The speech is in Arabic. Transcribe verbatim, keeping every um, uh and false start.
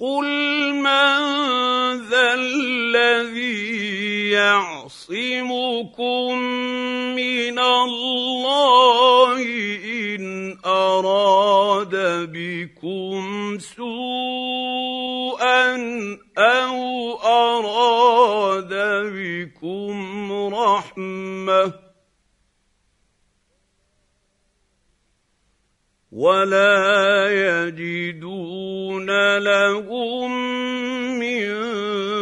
قُلْ مَن ذَا الَّذِي يَعْصِمُكُم مِّنَ اللَّهِ إِنْ أَرَادَ بِكُمْ سُوءًا أَوْ أَرَادَ بِكُمْ رَحْمَةً وَلَا يَجِدُونَ لَهُم مِّن